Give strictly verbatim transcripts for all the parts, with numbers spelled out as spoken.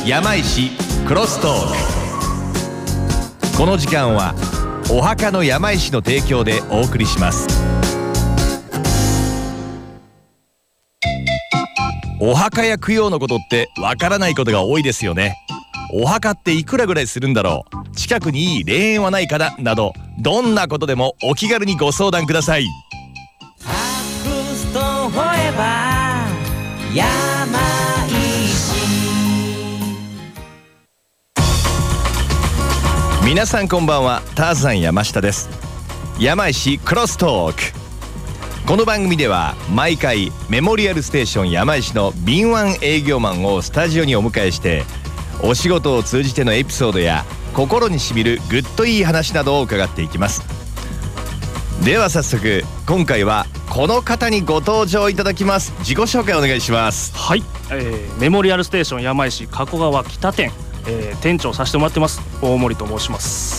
山石クロストーク。この時間はお墓の山石の提供でお送りします。お墓や供養のことってわからないことが多いですよね。お墓っていくらぐらいするんだろう、近くにいい霊園はないかな、などどんなことでもお気軽にご相談ください。皆さんこんばんは、ターザン山下です。山石クロストーク。この番組では毎回メモリアルステーション山石の敏腕営業マンをスタジオにお迎えして、お仕事を通じてのエピソードや心にしみるグッといい話などを伺っていきます。では早速今回はこの方にご登場いただきます。自己紹介お願いします。 はい、えー、メモリアルステーション山石加古川北店、えー、店長させてもらってます大森と申します。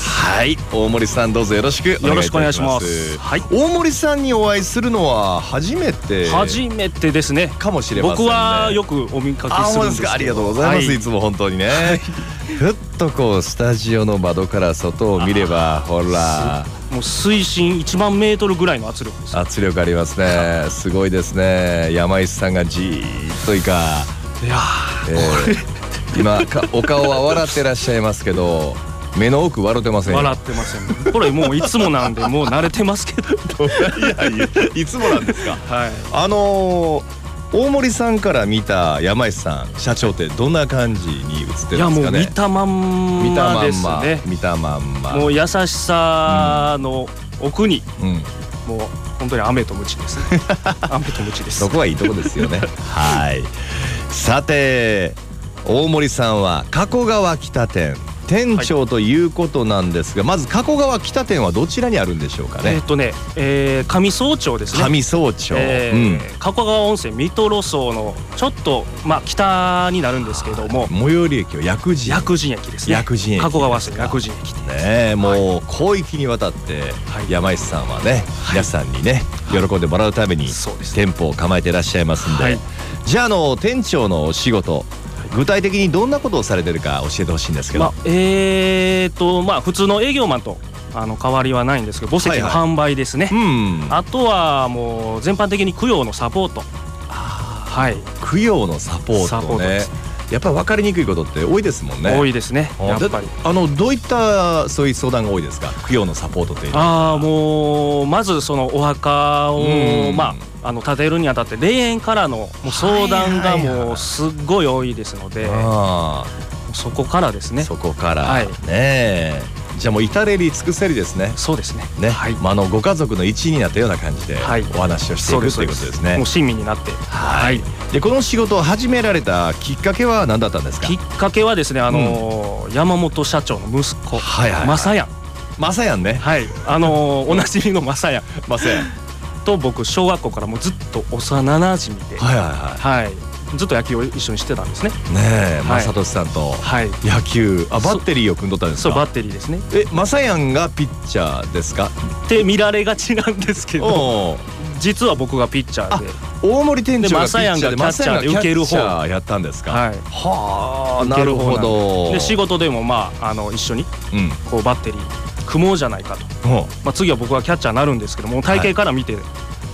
はい、大森さんどうぞよろしくお願いいたします。よろしくお願いします。はい、大森さんにお会いするのは初めて初めてですね。 かもしれませんね。 僕はよくお見かけするんですけど。 ありがとうございます、はい、いつも本当にね、はい、ふっとこうスタジオの窓から外を見ればほらもう水深いちまんメートルぐらいの圧力です。 圧力ありますね。すごいですね。山石さんがじーっといかいやー、 えー、今お顔は笑ってらっしゃいますけど目の奥笑ってませんよ。 笑ってません。これもういつもなんでもう慣れてますけどいやいやいつもなんですか。 はい、 あのー大森さんから見た山石さん社長ってどんな感じに映ってるんですかね。 いやもう見たまんまですね。 見たまんまもう優しさの奥に、うん、もう本当に雨とムチですね雨とムチです。 そこはいいとこですよねはい。さて大森さんは加古川北店店長ということなんですが、はい、まず加古川北店はどちらにあるんでしょうかね。 えっとね、えー、上総町ですね。 上総町、 えーうん、加古川温泉三トロ荘のちょっとまあ北になるんですけども、 最寄り駅は薬師薬師駅ですね。 薬師駅加古川線薬師駅ね。もう広域にわたって山石さんはね、はい、皆さんにね、はい、喜んでもらうために店舗を構えていらっしゃいますんで、はい、じゃあ、あの店長のお仕事具体的にどんなことをされてるか教えてほしいんですけど。まあ、 えーとまあ普通の営業マンとあの変わりはないんですけど、墓石の販売ですね、はいはい、うん、あとはもう全般的に供養のサポート。 あ、はい、供養のサポートね。サポートです。やっぱり分かりにくいことって多いですもんね。 多いですね。やっぱりあのどういったそういう相談が多いですか。供養のサポートっていうのは。 あもうまずそのお墓をまああの建てるにあたって霊園からのもう相談がもうすっごい多いですので、あそこからですね。 そこから、はい、ねえ。じゃあもう至れり尽くせりですね。 そうですね。 ね、 はい、 まあ、あのご家族の一員になったような感じでお話をしていくということですね。 もう親身になって、 はい、でこの仕事を始められたきっかけは何だったんですか。 きっかけはですね、あのーうん、山本社長の息子、はいはいはい、正やん正やんね。 はい、あのー、おなじみの正やん正やんと僕小学校からもうずっと幼なじみで、はいはいはい、はい、ずっと野球を一緒にしてたんですね。 ねえ、はい、正俊さんと野球、はい、あバッテリーを組んどったんですか。 そうバッテリーですね。 え正やんがピッチャーですかって見られがちなんですけど実は僕がピッチャーで、 大森店長がピッチャーで正やんがキャッチャーで受ける方やったんですか。 はい、 はあ、なるほど。 で仕事でもまああの一緒にこうバッテリー組もうじゃないかと、うん、まあ、次は僕はキャッチャーになるんですけども体型から見て、はい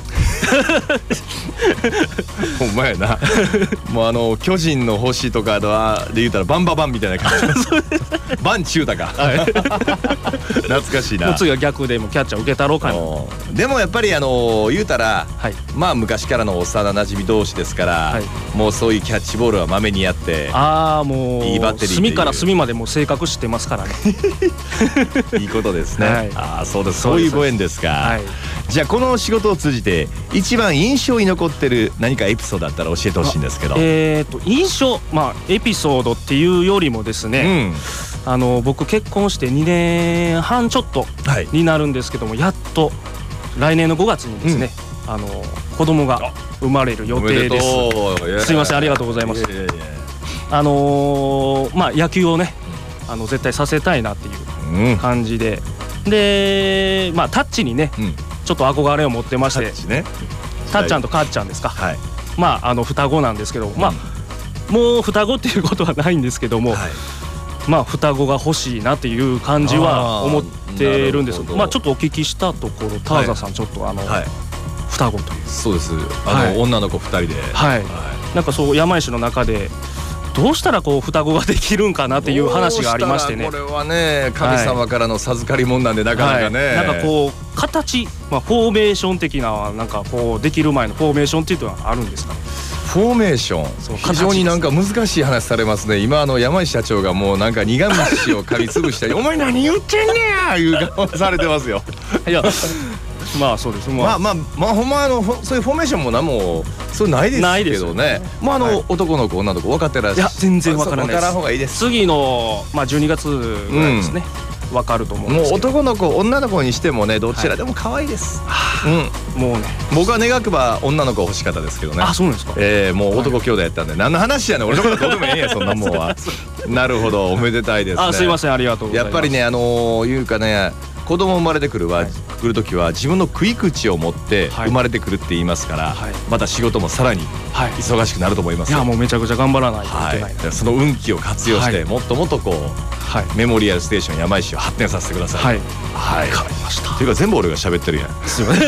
ほんまやなもうあの巨人の星とかで言うたらバンババンみたいな感じバンチュータか、はい、懐かしいな。 もう次は逆でもキャッチャー受けたろうかな。 でもやっぱりあの言うたら、はい、まあ昔からの幼なじみ同士ですから、はい、もうそういうキャッチボールはまめにやって、 ああもういいバッテリー隅から隅までもう性格知ってますからねいいことですね、はい、ああそうです。 そういうご縁ですか、はい、じゃあこの仕事を通じて一番印象に残ってる何かエピソードあったら教えてほしいんですけど。 えーと印象、まあエピソードっていうよりもですね、うん、あの僕結婚してにねんはんちょっとになるんですけども、はい、やっと来年のごがつにですね、うん、あの子供が生まれる予定です。すいません、ありがとうございます。あのー、まあ野球をね、あの絶対させたいなっていう感じで、うん、でまあタッチにね、うん、ちょっと憧れを持ってまして、タッチね、タッちゃんとカッちゃんですか、はい、まああの双子なんですけど、まあもう双子っていうことはないんですけども、はい、まあ双子が欲しいなっていう感じは思ってるんです。まあちょっとお聞きしたところ、ターザさんちょっとあの、はい、双子という。 そうです。あの、はい、女の子ふたりで、 はい、はい、なんかそう山石の中でどうしたらこう双子ができるんかなっていう話がありましてね。 これはね、神様からの授かり物なんで、なかなかね、はい、 なんかこう形、まあ、フォーメーション的な、なんかこうできる前のフォーメーションっていうのはあるんですかね。 フォーメーション、非常になんか難しい話されますね。今あの山石社長がもうなんか苦虫を噛みつぶしたりお前何言ってんねやいう顔されてますよ。 いやまあそうです。 まあまあまあほんまあのそういうフォーメーションも何もそうないですけどね。まああの男の子女の子分かってらっしゃる。 いや全然分からないです。 分からん方がいいです。 次のまあじゅうにがつぐらいですね。分かると思うんですけど。 もう男の子女の子にしてもね、どちらでも可愛いです。 うん。もうね。 僕は願くば女の子欲しかったですけどね。 あ、そうなんですか。 ええ、もう男兄弟やったんで何の話やねん。俺のことどうでもええやそんなもんは。なるほど、おめでたいですね。 あ、すいません、ありがとうございます。 やっぱりね、あのいうかね、子供生まれてくるは来る時は自分の食い口を持って生まれてくるって言いますから、また仕事もさらに忙しくなると思います。 いやもうめちゃくちゃ頑張らないといけない。 その運気を活用してもっともっとこうメモリアルステーション山石を発展させてください。 はい、わかりました。 というか全部俺が喋ってるやん。すいませ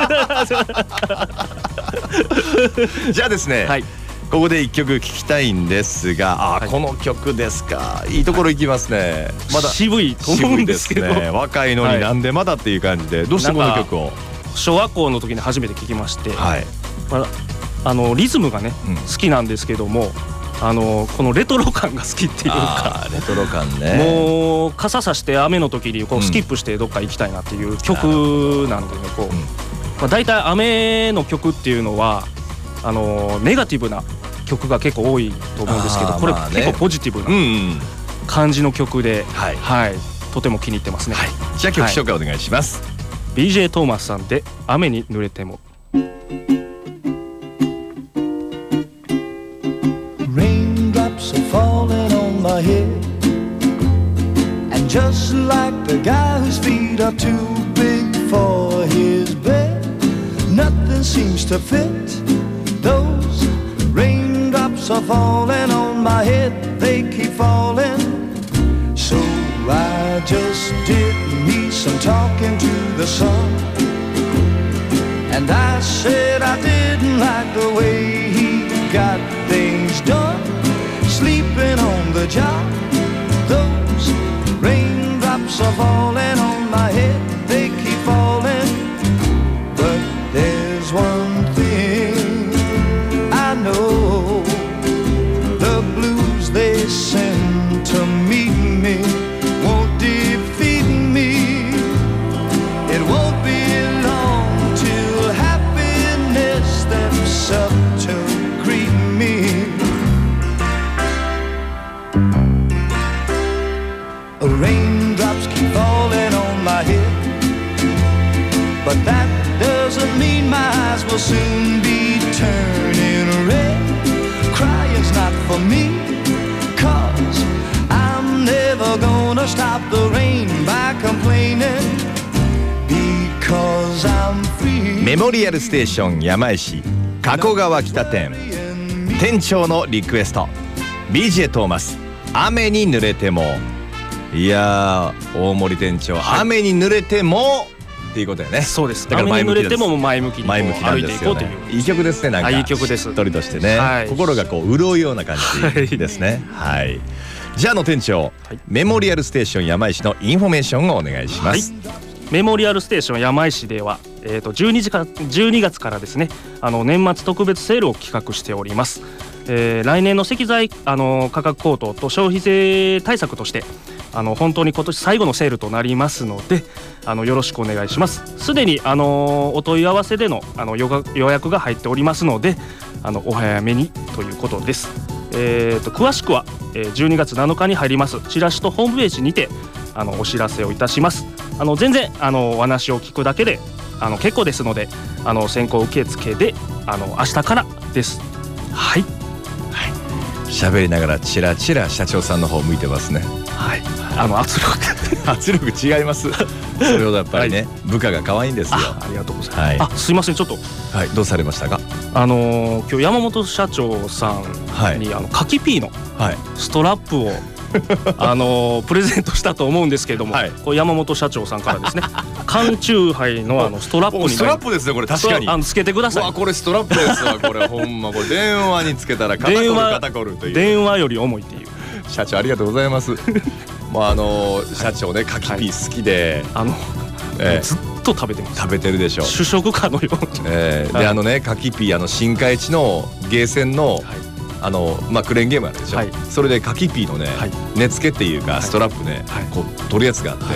ん。じゃあですね、ここで一曲聴きたいんですが、あ、この曲ですか。いいところ行きますね。まだ渋いと思うんですけど、 若いのになんでまだっていう感じで、どうしてこの曲を。 小学校の時に初めて聴きまして、あのリズムがね好きなんですけども、あのこのレトロ感が好きっていうか、 レトロ感ね。 もう傘さして雨の時にこうスキップしてどっか行きたいなっていう曲なんでね、こうまあ大体雨の曲っていうのはあのネガティブな曲が結構多いと思うんですけど、これ結構ポジティブな感じの曲で、はい、とても気に入ってますね。 じゃあ曲紹介お願いします。 ビージェー トーマスさんで雨に濡れても。 Raindrops are falling on my head, and just like the guy whose feet are too big for his bed, nothing seems to fit. Those raindrops are falling on my head, they keep falling. So I just did me some talking to the sun, and I said I didn't like the way he got things done, sleeping on the job. Those raindrops are falling on my head, they keep falling. But there's one thing I know, the blues they send to meet me won't defeat me. It won't be long till happiness steps up to greet me. Raindrops keep falling on my head, but that doesn't mean my eyes will soon be turning red. Crying's not for me, 'cause I'm never gonna stop the rain by complaining, because I'm free. メモリアルステーション山石加古川北店店長のリクエスト、 ビージェー トーマス雨に濡れても。いやー、大森店長、はい、雨に濡れてもっていうことやね。 そうです。だから雨に濡れても前向きに歩いていこうという。 いい曲ですね。なんかいい曲です。 しっとりとしてね、はい、心がこう潤うような感じですね。はい。じゃあの店長、はい、メモリアルステーション山石のインフォメーションをお願いします。はい、 メモリアルステーション山石では、えー、とじゅうにじかじゅうにがつからですね、あの年末特別セールを企画しております。えー、来年の石材、あの価格高騰と消費税対策として、あの本当に今年最後のセールとなりますので、あのよろしくお願いします。すでに、あのお問い合わせでの、あの予約が入っておりますので、あのお早めにということです。えー、と詳しくは、えー、じゅうにがつなのかに入りますチラシとホームページにてあのお知らせをいたします。あの全然あのお話を聞くだけであの結構ですので、あの先行受付であの明日からです。はい。 喋りながらチラチラ社長さんの方向いてますね。 はい。あの圧力圧力違います。それほどやっぱりね、はい、部下が可愛いんですよ。 あ、ありがとうございます。はい、あ、すいません、ちょっとはい、どうされましたか？ あのー、今日山本社長さんに、はい、あのカキピーのストラップを、はい、あのー、プレゼントしたと思うんですけれども、はい、これ山本社長さんからですね缶チューハイのあのストラップにストラップですね、これ確かにあのつけてください。 うわ、これストラップですわこれほんまこれ電話につけたら肩こる肩こるという電話より重いっていう。 社長ありがとうございますもうあのー、社長ねカキピー好きで、 はい、あの、えー、ずっと食べてます。 食べてるでしょ。 主食かのように、 えーはい、であのねカキピーあの新海地のゲーセンの、はい、あのまあクレーンゲームあるでしょ、はい、それでカキピーのね、はい、根付けっていうか、はい、ストラップね、はい、こう取るやつがあって、はい、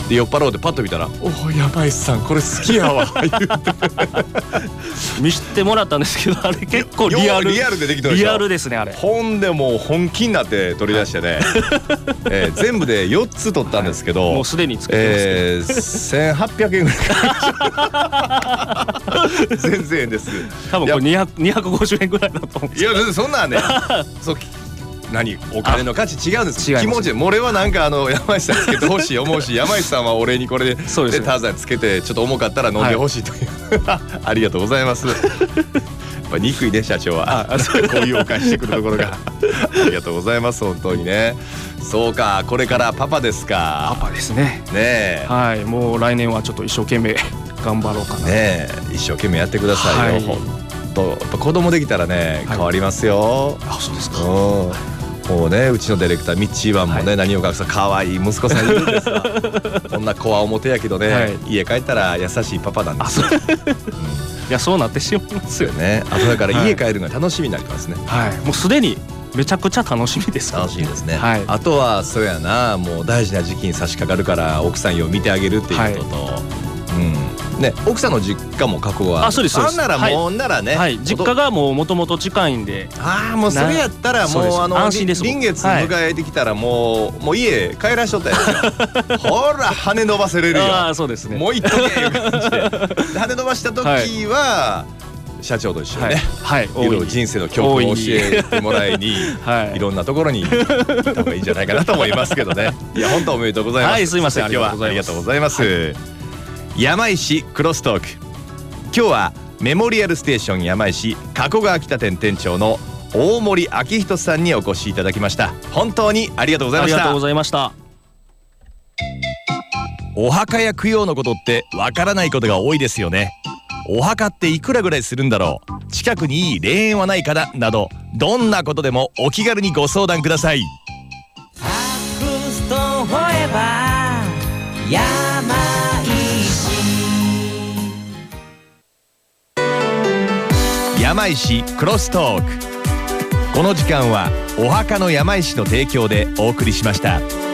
で酔っ払うてパッと見たら「おお山石さんこれ好きやわ」言うて見せてもらったんですけど、あれ結構リアルリアルでできたでしょ。 リアルですねあれ。 ほんでもう本気になって取り出してね、えー、全部でよっつ取ったんですけど、 はい、もうすでに作ってますけど、 えー、せんはっぴゃくえんぐらいかかる全然円です。 多分これにひゃく、にひゃくごじゅうえんぐらいだと思うんですけど。 いや全然そんなんねそう何お金の価値違うんです。気持ちで俺はなんかあの山石さんつけてほしい思うし山石さんは俺にこれでターザンつけてちょっと重かったら飲んでほしいという、はい、ありがとうございますやっぱ憎いね社長はこういうお返ししてくるところがありがとうございます本当にね。そうか、これからパパですか。 パパですね。 ねえ、 はい、もう来年はちょっと一生懸命頑張ろうかな。 ねえ、一生懸命やってくださいよ、はい、ほんとやっぱ子供できたらね、はい、変わりますよ。 あ、そうですか。 もうね、うちのディレクターミッチーワンもね、はい、何を隠そう可愛い息子さんいるんですわこんな子は表やけどね、はい、家帰ったら優しいパパなんですよ、うん、いやそうなってしまいますよね。あとだから家帰るのが楽しみになりますね。 はい、もうすでにめちゃくちゃ楽しみです。 楽しみですね、はい、あとはそうやな、もう大事な時期に差し掛かるから奥さんよう見てあげるっていうことと、はい、うんね、奥さんの実家も覚悟はある。 あ、そうですそうです。 あんならもう、はい、ならね、 はい、実家がもうもともと近いんで、 ああもうそれやったらもうあの安心です。 臨月迎えてきたらもう、はい、もう家帰らしとったやつよほら羽伸ばせれるよ。 ああそうですね。 もう一時いう感じで羽伸ばした時は、はい、社長と一緒にね、はい、いろいろ人生の教訓を教えてもらいに、はい、いろんなところに行った方がいいんじゃないかなと思いますけどねいや本当おめでとうございます。 はい、すいません、 今日はありがとうございます、はい、山石クロストーク。今日はメモリアルステーション山石加古川北店店長の大森明人さんにお越しいただきました。本当にありがとうございました。 ありがとうございました。 お墓や供養のことってわからないことが多いですよね。お墓っていくらぐらいするんだろう、近くにいい霊園はないかななど、どんなことでもお気軽にご相談ください。 アクストフォーエバー山石。 山石クロストーク。この時間はお墓の山石の提供でお送りしました。